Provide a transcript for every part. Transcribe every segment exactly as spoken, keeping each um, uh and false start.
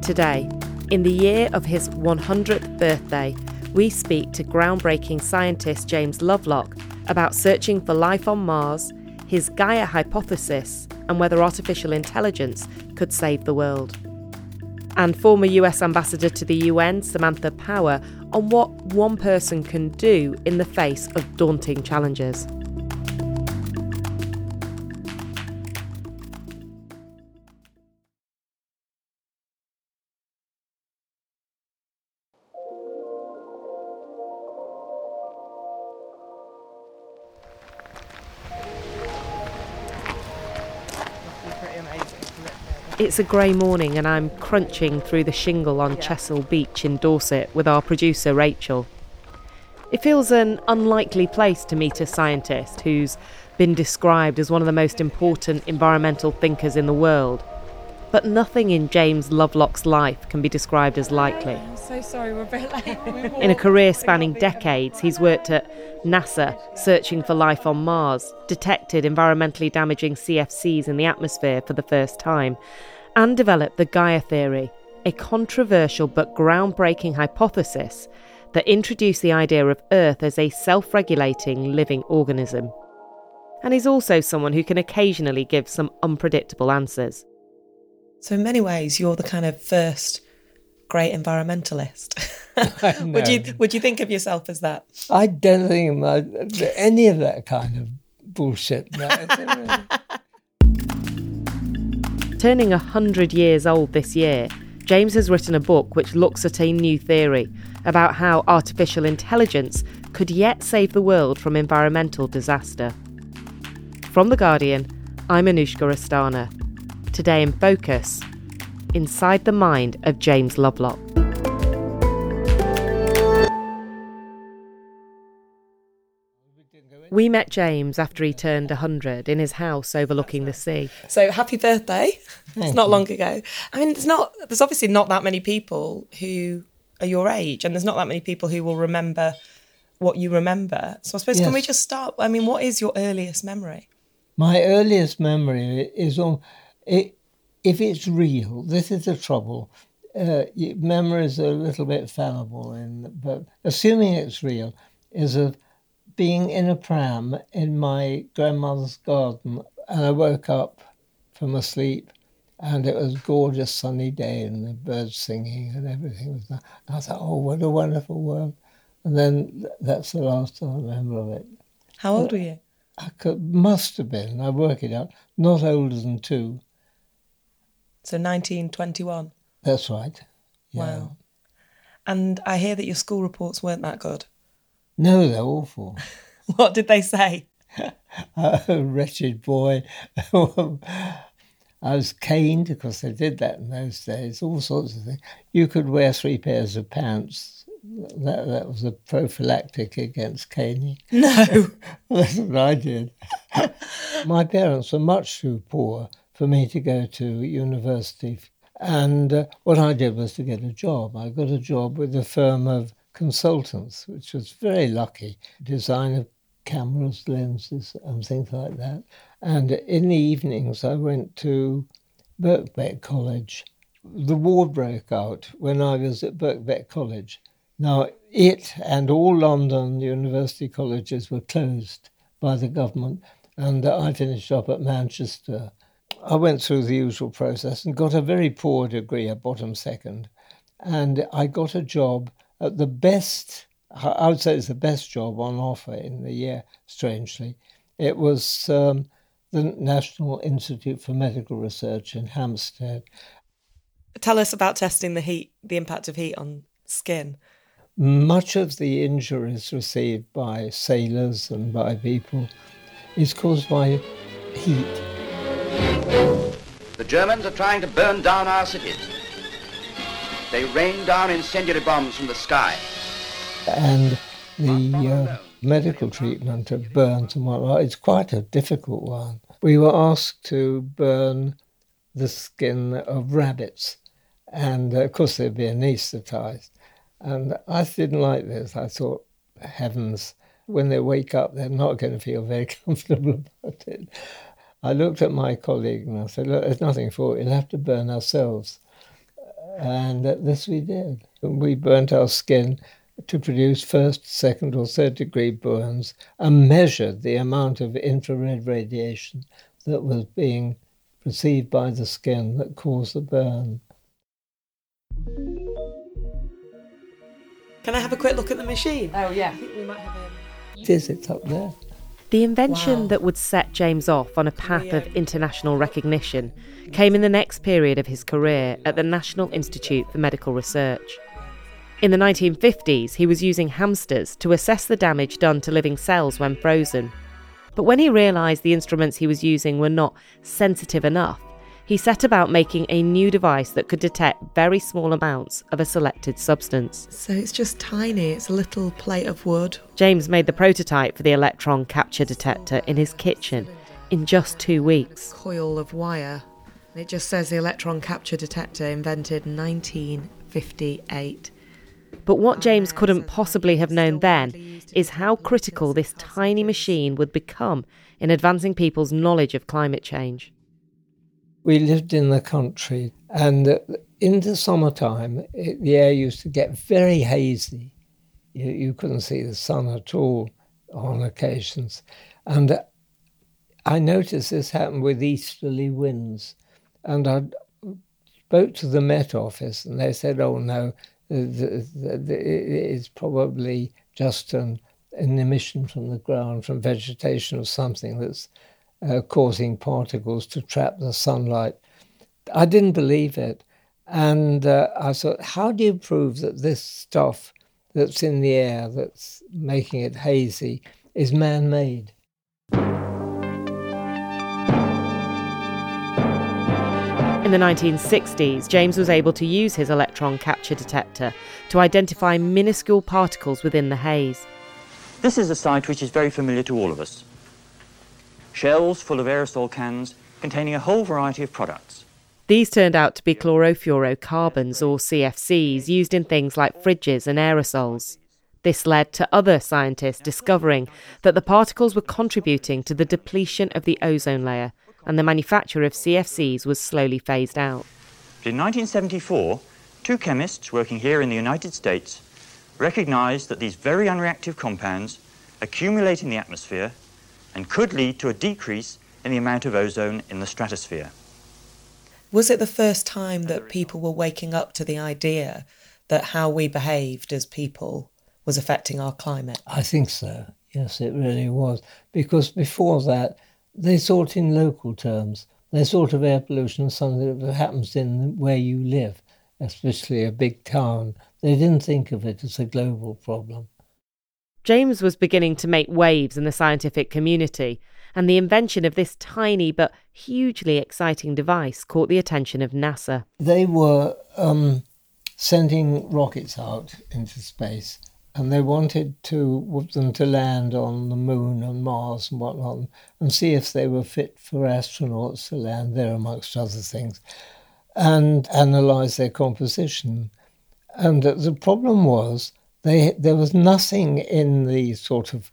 Today, in the year of his one hundredth birthday, we speak to groundbreaking scientist James Lovelock about searching for life on Mars, his Gaia hypothesis, and whether artificial intelligence could save the world. And former U S Ambassador to the U N, Samantha Power, on what one person can do in the face of daunting challenges. It's a grey morning and I'm crunching through the shingle on Chesil Beach in Dorset with our producer Rachel. It feels an unlikely place to meet a scientist who's been described as one of the most important environmental thinkers in the world. But nothing in James Lovelock's life can be described as likely. I'm so sorry, we're a bit late. In a career spanning decades, he's worked at NASA, searching for life on Mars, detected environmentally damaging C F Cs in the atmosphere for the first time, and developed the Gaia theory, a controversial but groundbreaking hypothesis that introduced the idea of Earth as a self-regulating living organism. And he's also someone who can occasionally give some unpredictable answers. So in many ways, you're the kind of first great environmentalist. would you would you think of yourself as that? I don't think about any of that kind of bullshit. No, Turning one hundred years old this year, James has written a book which looks at a new theory about how artificial intelligence could yet save the world from environmental disaster. From The Guardian, I'm Anushka Astana. Today in Focus, inside the mind of James Lovelock. We met James after he turned one hundred in his house overlooking the sea. So happy birthday. Thank it's not you. long ago. I mean, there's not. There's obviously not that many people who are your age, and there's not that many people who will remember what you remember. So I suppose, Yes. can we just start? I mean, what is your earliest memory? My earliest memory is on, it, if it's real, this is the trouble. Uh, y- memories are a little bit fallible, in, but assuming it's real, is of being in a pram in my grandmother's garden, and I woke up from a sleep, and it was a gorgeous sunny day, and the birds singing and everything was that. I thought, oh, what a wonderful world. And then th- that's the last I remember of it. How old were you? I could, must have been, I work it out, not older than two. So nineteen twenty-one. That's right. Yeah. Wow. And I hear that your school reports weren't that good. No, they're awful. What did they say? A wretched boy. I was caned because they did that in those days, all sorts of things. You could wear three pairs of pants. That, that was a prophylactic against caning. No. That's what I did. My parents were much too poor for me to go to university. And uh, what I did was to get a job. I got a job with a firm of consultants, which was very lucky. Design of cameras, lenses and things like that. And in the evenings I went to Birkbeck College. The war broke out when I was at Birkbeck College. Now, it and all London university colleges were closed by the government, and I finished up at Manchester. I went through the usual process and got a very poor degree, a bottom second, and I got a job at the best, I would say it's the best job on offer in the year, strangely. It was um, the National Institute for Medical Research in Hampstead. Tell us about testing the heat, the impact of heat on skin. Much of the injuries received by sailors and by people is caused by heat. The Germans are trying to burn down our cities. They rain down incendiary bombs from the sky. And the uh, medical treatment of burns and whatnot, it's quite a difficult one. We were asked to burn the skin of rabbits, and uh, of course they'd be anaesthetised. And I didn't like this. I thought, heavens, when they wake up, they're not going to feel very comfortable about it. I looked at my colleague and I said, look, there's nothing for it. We'll have to burn ourselves. And uh, this we did. We burnt our skin to produce first, second or third degree burns and measured the amount of infrared radiation that was being received by the skin that caused the burn. Can I have a quick look at the machine? Oh, yeah. I think we might have a... It is, it's up there. The invention Wow. that would set James off on a path of international recognition came in the next period of his career at the National Institute for Medical Research. In the nineteen fifties, he was using hamsters to assess the damage done to living cells when frozen. But when he realised the instruments he was using were not sensitive enough, he set about making a new device that could detect very small amounts of a selected substance. So it's just tiny. It's a little plate of wood. James made the prototype for the electron capture detector in his kitchen in just two weeks. Coil of wire. It just says the electron capture detector invented nineteen fifty-eight. But what James couldn't possibly have known then is how critical this tiny machine would become in advancing people's knowledge of climate change. We lived in the country, and in the summertime, it, the air used to get very hazy. You, you couldn't see the sun at all on occasions. And I noticed this happened with easterly winds. And I spoke to the Met Office, and they said, oh, no, the, the, the, it's probably just an, an emission from the ground, from vegetation or something that's Uh, causing particles to trap the sunlight. I didn't believe it. And uh, I thought, how do you prove that this stuff that's in the air, that's making it hazy, is man-made? In the nineteen sixties, James was able to use his electron capture detector to identify minuscule particles within the haze. This is a sight which is very familiar to all of us. Shells full of aerosol cans containing a whole variety of products. These turned out to be chlorofluorocarbons, or C F Cs, used in things like fridges and aerosols. This led to other scientists discovering that the particles were contributing to the depletion of the ozone layer, and the manufacture of C F Cs was slowly phased out. In nineteen seventy-four, two chemists working here in the United States recognised that these very unreactive compounds accumulate in the atmosphere and could lead to a decrease in the amount of ozone in the stratosphere. Was it the first time that people were waking up to the idea that how we behaved as people was affecting our climate? I think so. Yes, it really was. Because before that, they thought in local terms. They thought of air pollution as something that happens in where you live, especially a big town. They didn't think of it as a global problem. James was beginning to make waves in the scientific community, and the invention of this tiny but hugely exciting device caught the attention of NASA. They were um, sending rockets out into space, and they wanted to them to land on the moon and Mars and whatnot, and see if they were fit for astronauts to land there, amongst other things, and analyse their composition. And the problem was, They, there was nothing in the sort of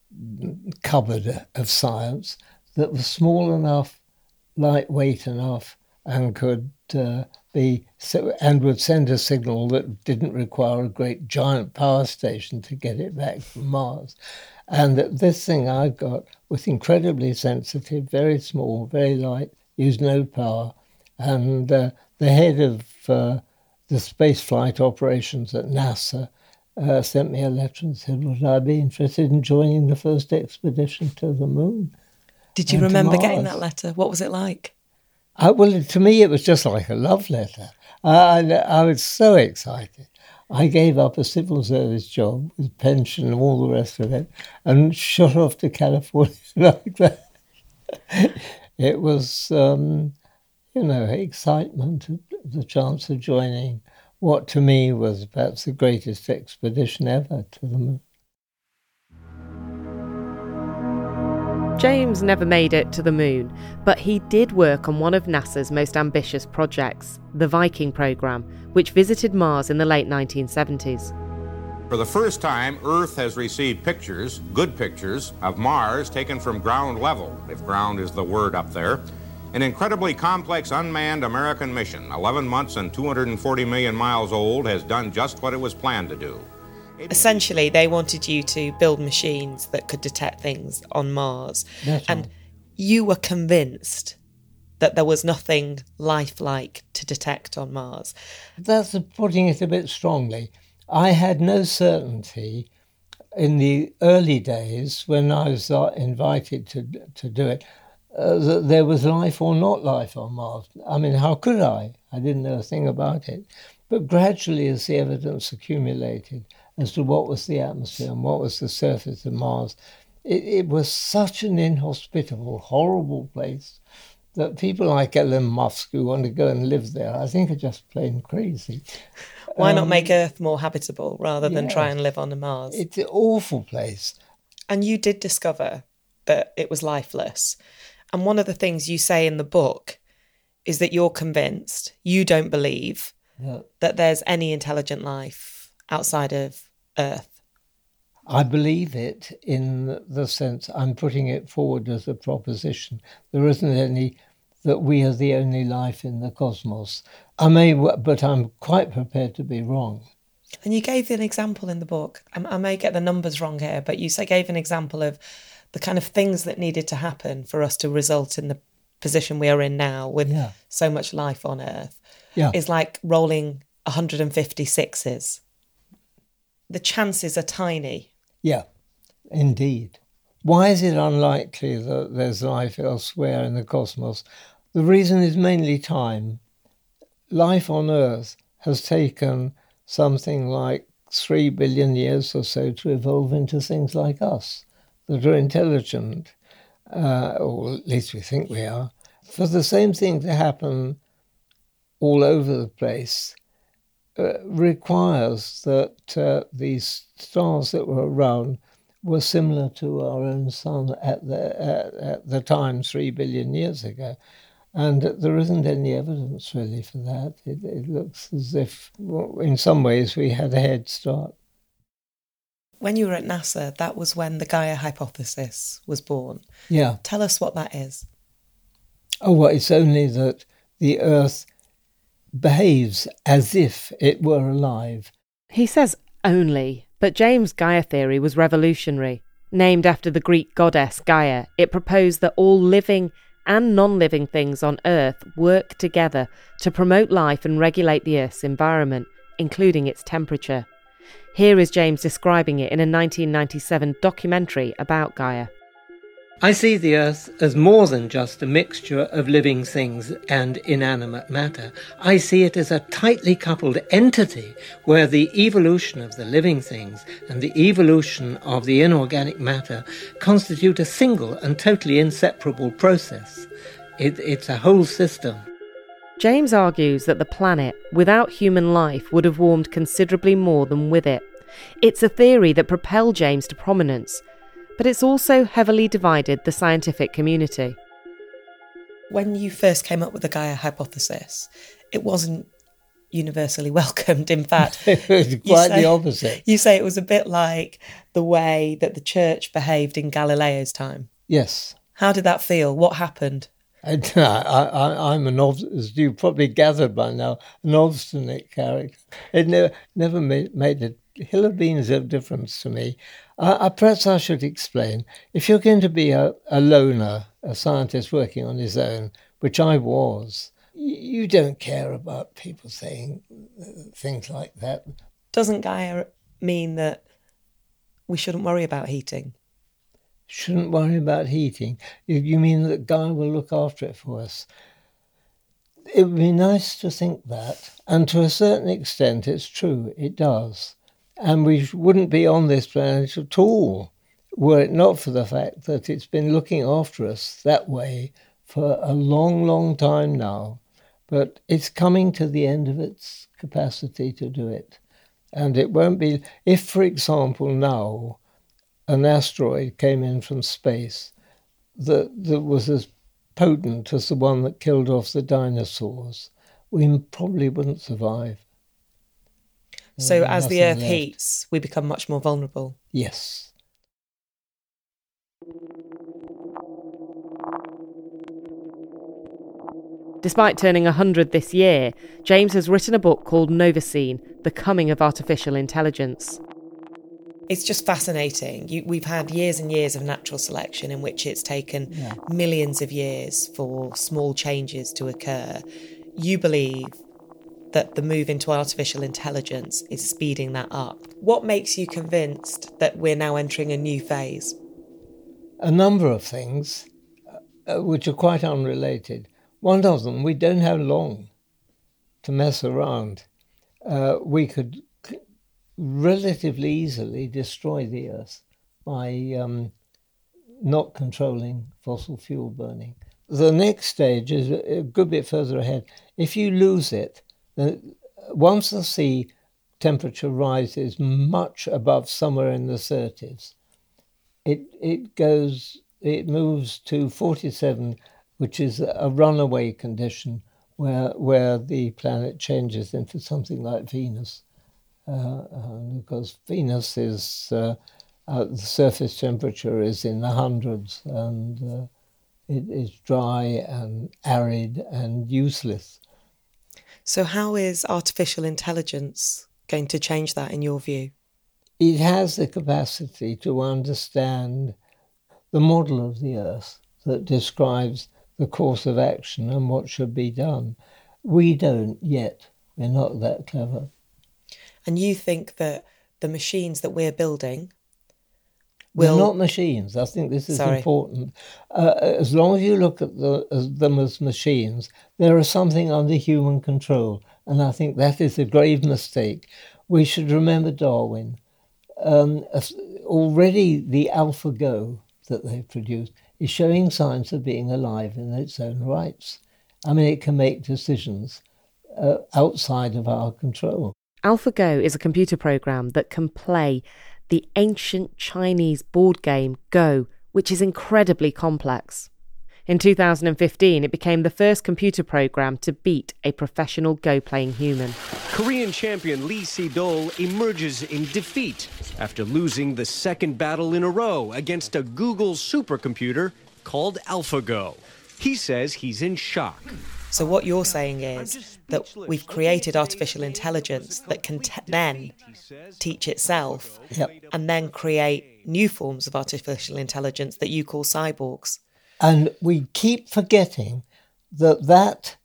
cupboard of science that was small enough, lightweight enough, and could uh, be so, and would send a signal that didn't require a great giant power station to get it back from Mars. And this thing I got was incredibly sensitive, very small, very light, used no power, and uh, the head of uh, the spaceflight operations at NASA Uh, sent me a letter and said, would I be interested in joining the first expedition to the moon? Did you remember getting that letter? What was it like? I, well, to me, it was just like a love letter. I, I, I was so excited. I gave up a civil service job with pension and all the rest of it and shot off to California like that. It was, um, you know, excitement, the chance of joining what to me was perhaps the greatest expedition ever to the moon. James never made it to the moon, but he did work on one of NASA's most ambitious projects, the Viking program, which visited Mars in the late nineteen seventies. For the first time, Earth has received pictures, good pictures, of Mars taken from ground level, if ground is the word up there. An incredibly complex unmanned American mission, eleven months and two hundred forty million miles old, has done just what it was planned to do. Essentially, they wanted you to build machines that could detect things on Mars. That's and right. You were convinced that there was nothing lifelike to detect on Mars. That's putting it a bit strongly. I had no certainty in the early days when I was uh, invited to to do it, uh, that there was life or not life on Mars. I mean, how could I? I didn't know a thing about it. But gradually, as the evidence accumulated as to what was the atmosphere and what was the surface of Mars, it, it was such an inhospitable, horrible place that people like Elon Musk who want to go and live there, I think, are just plain crazy. Why not Um, make Earth more habitable rather than yeah. try and live on a Mars? It's an awful place. And you did discover that it was lifeless. And one of the things you say in the book is that you're convinced, you don't believe, Yeah. that there's any intelligent life outside of Earth. I believe it in the sense I'm putting it forward as a proposition. There isn't any that we are the only life in the cosmos. I may, but I'm quite prepared to be wrong. And you gave an example in the book. I, I may get the numbers wrong here, but you say, gave an example of the kind of things that needed to happen for us to result in the position we are in now with Yeah. so much life on Earth. Yeah. Is like rolling one hundred fifty-sixes. The chances are tiny. Yeah, indeed. Why is it unlikely that there's life elsewhere in the cosmos? The reason is mainly time. Life on Earth has taken something like three billion years or so to evolve into things like us that are intelligent, uh, or at least we think we are. For the same thing to happen all over the place uh, requires that uh, these stars that were around were similar to our own sun at the, at, at the time, three billion years ago. And there isn't any evidence really for that. It, it looks as if, well, in some ways, we had a head start. When you were at NASA, that was when the Gaia hypothesis was born. Yeah. Tell us what that is. Oh, well, it's only that the Earth behaves as if it were alive. He says only, but James' Gaia theory was revolutionary. Named after the Greek goddess Gaia, it proposed that all living and non-living things on Earth work together to promote life and regulate the Earth's environment, including its temperature. Here is James describing it in a nineteen ninety-seven documentary about Gaia. I see the Earth as more than just a mixture of living things and inanimate matter. I see it as a tightly coupled entity where the evolution of the living things and the evolution of the inorganic matter constitute a single and totally inseparable process. It, it's a whole system. James argues that the planet, without human life, would have warmed considerably more than with it. It's a theory that propelled James to prominence, but it's also heavily divided the scientific community. When you first came up with the Gaia hypothesis, it wasn't universally welcomed. In fact, It was you quite say- the opposite. You say it was a bit like the way that the church behaved in Galileo's time. Yes. How did that feel? What happened? I, I, I'm an, ob- as you probably gathered by now, an obstinate character. It never, never made, made a hill of beans of difference to me. Uh, perhaps I should explain. If you're going to be a, a loner, a scientist working on his own, which I was, you, you don't care about people saying things like that. Doesn't Gaia mean that we shouldn't worry about heating? Shouldn't worry about heating. You, you mean that Gaia will look after it for us? It would be nice to think that, and to a certain extent it's true, it does. And we wouldn't be on this planet at all were it not for the fact that it's been looking after us that way for a long, long time now. But it's coming to the end of its capacity to do it. And it won't be, if, for example, now an asteroid came in from space that, that was as potent as the one that killed off the dinosaurs, we probably wouldn't survive. So There'd be as the nothing Earth left. heats, we become much more vulnerable. Yes. Despite turning one hundred this year, James has written a book called Novacene, The Coming of Artificial Intelligence. It's just fascinating. You, we've had years and years of natural selection in which it's taken yeah. millions of years for small changes to occur. You believe that the move into artificial intelligence is speeding that up. What makes you convinced that we're now entering a new phase? A number of things, uh, which are quite unrelated. One of them, we don't have long to mess around. Uh, we could relatively easily destroy the Earth by um, not controlling fossil fuel burning. The next stage is a good bit further ahead. If you lose it, then once the sea temperature rises much above somewhere in the thirties, it it goes, it moves to forty-seven, which is a runaway condition where where the planet changes into something like Venus. Uh, uh, because Venus is, uh, uh, the surface temperature is in the hundreds and uh, it is dry and arid and useless. So how is artificial intelligence going to change that in your view? It has the capacity to understand the model of the Earth that describes the course of action and what should be done. We don't yet. We're not that clever. And you think that the machines that we're building will... They're not machines. I think this is Sorry. important. Uh, as long as you look at the, as them as machines, there is something under human control. And I think that is a grave mistake. We should remember Darwin. Um, already the AlphaGo that they've produced is showing signs of being alive in its own rights. I mean, it can make decisions uh, outside of our control. AlphaGo is a computer program that can play the ancient Chinese board game Go, which is incredibly complex. In two thousand fifteen, it became the first computer program to beat a professional Go-playing human. Korean champion Lee Sedol emerges in defeat after losing the second battle in a row against a Google supercomputer called AlphaGo. He says he's in shock. So what you're saying is that we've created artificial intelligence that can te- then teach itself yep. and then create new forms of artificial intelligence that you call cyborgs. And we keep forgetting that that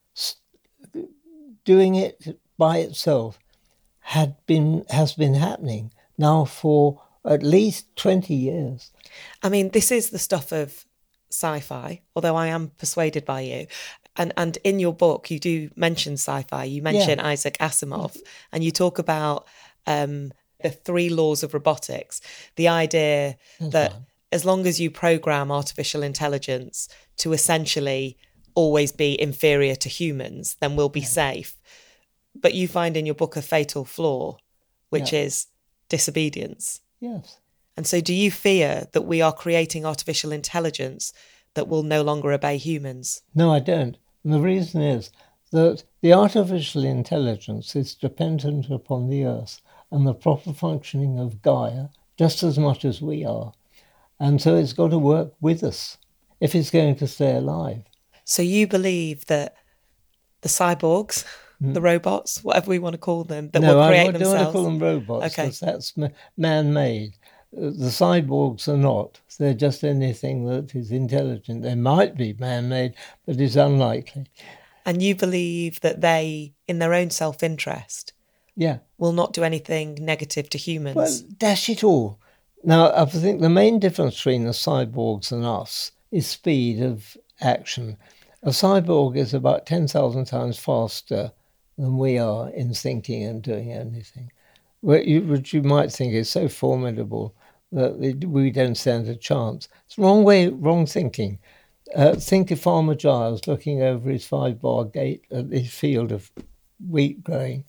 doing it by itself had been has been happening now for at least twenty years. I mean, this is the stuff of sci-fi, although I am persuaded by you. And and in your book, you do mention sci-fi. You mention yeah. Isaac Asimov, and you talk about um, the three laws of robotics. The idea That's that fine. As long as you program artificial intelligence to essentially always be inferior to humans, then we'll be yeah. safe. But you find in your book a fatal flaw, which yeah. is disobedience. Yes. And so do you fear that we are creating artificial intelligence that will no longer obey humans? No, I don't. And the reason is that the artificial intelligence is dependent upon the Earth and the proper functioning of Gaia just as much as we are. And so it's got to work with us if it's going to stay alive. So you believe that the cyborgs, mm. the robots, whatever we want to call them, that no, will create I themselves? No, I don't want to call them robots because okay. that's man-made. The cyborgs are not. They're just anything that is intelligent. They might be man-made, but it's unlikely. And you believe that they, in their own self-interest, yeah. will not do anything negative to humans? Well, dash it all. Now, I think the main difference between the cyborgs and us is speed of action. A cyborg is about ten thousand times faster than we are in thinking and doing anything, which you might think is so formidable that we don't stand a chance. It's the wrong way, wrong thinking. Uh, think of Farmer Giles looking over his five-bar gate at this field of wheat growing.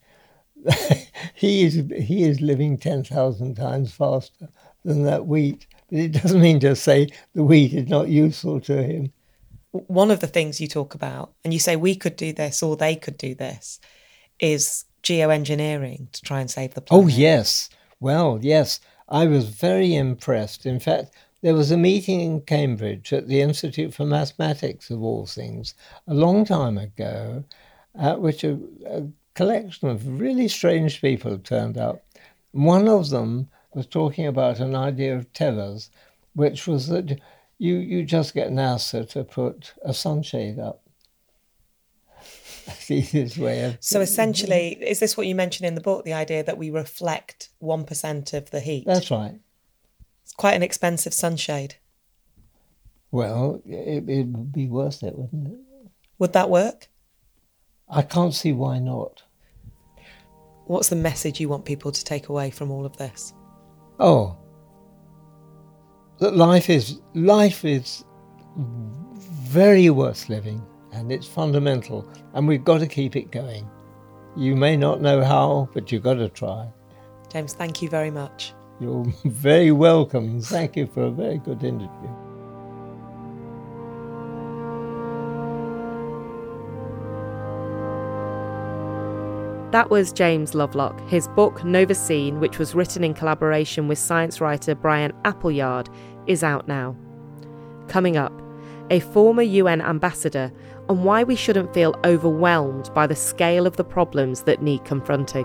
he is he is living ten thousand times faster than that wheat. But it doesn't mean to say the wheat is not useful to him. One of the things you talk about, and you say we could do this or they could do this, is geoengineering to try and save the planet. Oh, yes. Well, yes. I was very impressed. In fact, There was a meeting in Cambridge at the Institute for Mathematics, of all things, a long time ago, at which a, a collection of really strange people turned up. One of them was talking about an idea of tethers, which was that you, you just get NASA to put a sunshade up. That's the easiest way of... So essentially, is this what you mentioned in the book, the idea that we reflect one percent of the heat? That's right. It's quite an expensive sunshade. Well, it, it would be worth it, wouldn't it? Would that work? I can't see why not. What's the message you want people to take away from all of this? Oh, that life is life is very worth living, and it's fundamental, and we've got to keep it going. You may not know how, but you've got to try. James, thank you very much. You're very welcome. Thank you for a very good interview. That was James Lovelock. His book, Nova Scene, which was written in collaboration with science writer Brian Appleyard, is out now. Coming up, a former U N ambassador on why we shouldn't feel overwhelmed by the scale of the problems that need confronting.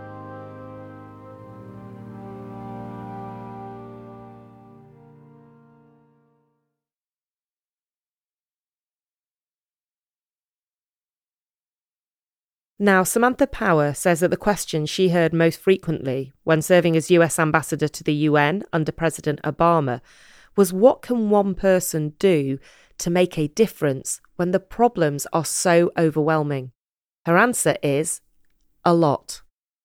Now, Samantha Power says that the question she heard most frequently when serving as U S ambassador to the U N under President Obama was, what can one person do to make a difference when the problems are so overwhelming? Her answer is a lot.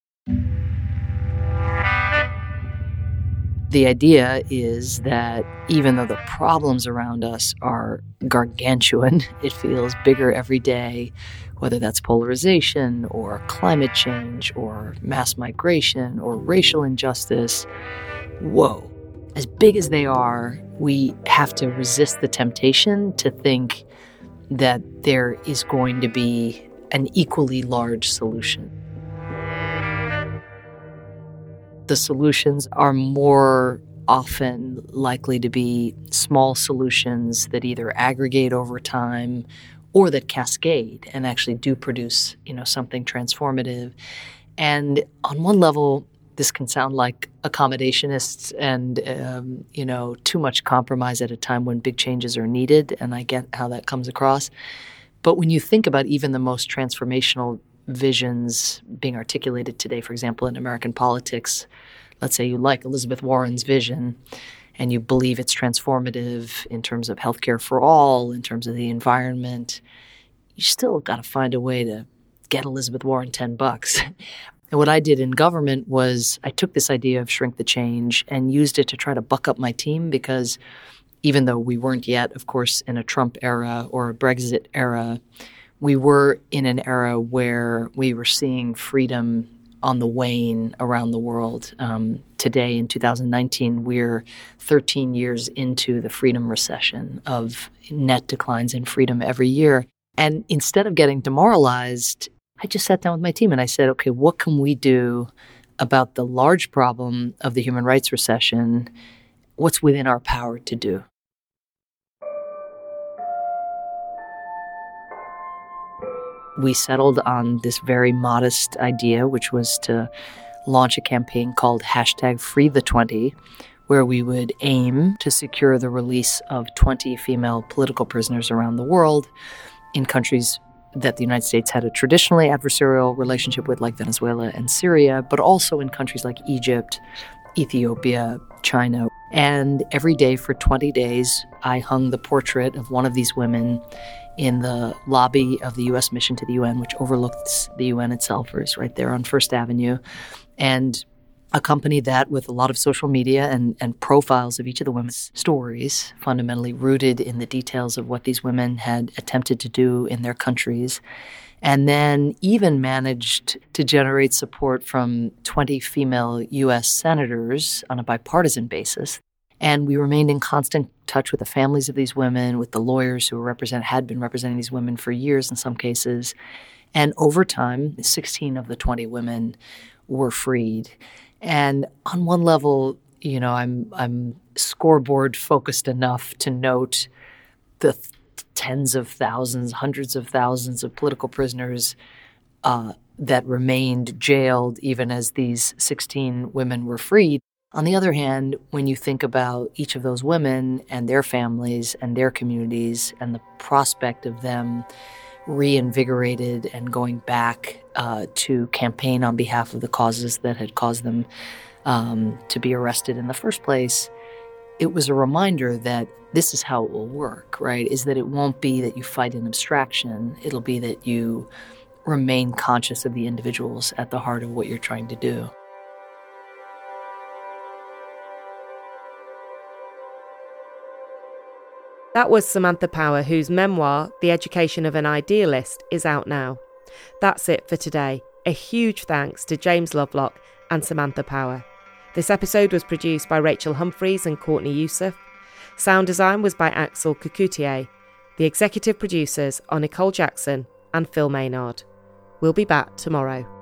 The idea is that even though the problems around us are gargantuan, it feels bigger every day, whether that's polarization or climate change or mass migration or racial injustice. Whoa. As big as they are, we have to resist the temptation to think that there is going to be an equally large solution. The solutions are more often likely to be small solutions that either aggregate over time or that cascade and actually do produce, you know, something transformative. And on one level, this can sound like accommodationists and, um, you know, too much compromise at a time when big changes are needed, and I get how that comes across. But when you think about even the most transformational visions being articulated today, for example, in American politics, let's say you like Elizabeth Warren's vision and you believe it's transformative in terms of healthcare for all, in terms of the environment, you still got to find a way to get Elizabeth Warren ten bucks. And what I did in government was I took this idea of shrink the change and used it to try to buck up my team, because even though we weren't yet, of course, in a Trump era or a Brexit era, we were in an era where we were seeing freedom on the wane around the world. Um, today, in two thousand nineteen, we're thirteen years into the freedom recession of net declines in freedom every year. And instead of getting demoralized, I just sat down with my team and I said, okay, what can we do about the large problem of the human rights recession? What's within our power to do? We settled on this very modest idea, which was to launch a campaign called hashtag Free the twenty, where we would aim to secure the release of twenty female political prisoners around the world in countries that the United States had a traditionally adversarial relationship with, like Venezuela and Syria, but also in countries like Egypt, Ethiopia, China. And every day for twenty days, I hung the portrait of one of these women in the lobby of the U S mission to the U N, which overlooks the U N itself, or is right there on First Avenue, and accompanied that with a lot of social media and, and profiles of each of the women's stories, fundamentally rooted in the details of what these women had attempted to do in their countries, and then even managed to generate support from twenty female U S senators on a bipartisan basis. And we remained in constant touch with the families of these women, with the lawyers who were represent, had been representing these women for years in some cases. And over time, sixteen of the twenty women were freed. And on one level, you know, I'm I'm scoreboard focused enough to note the th- tens of thousands, hundreds of thousands of political prisoners uh, that remained jailed even as these sixteen women were freed. On the other hand, when you think about each of those women and their families and their communities and the prospect of them reinvigorated and going back uh, to campaign on behalf of the causes that had caused them um, to be arrested in the first place, it was a reminder that this is how it will work, right? Is that it won't be that you fight an abstraction. It'll be that you remain conscious of the individuals at the heart of what you're trying to do. That was Samantha Power, whose memoir, The Education of an Idealist, is out now. That's it for today. A huge thanks to James Lovelock and Samantha Power. This episode was produced by Rachel Humphreys and Courtney Youssef. Sound design was by Axel Kukoutier. The executive producers are Nicole Jackson and Phil Maynard. We'll be back tomorrow.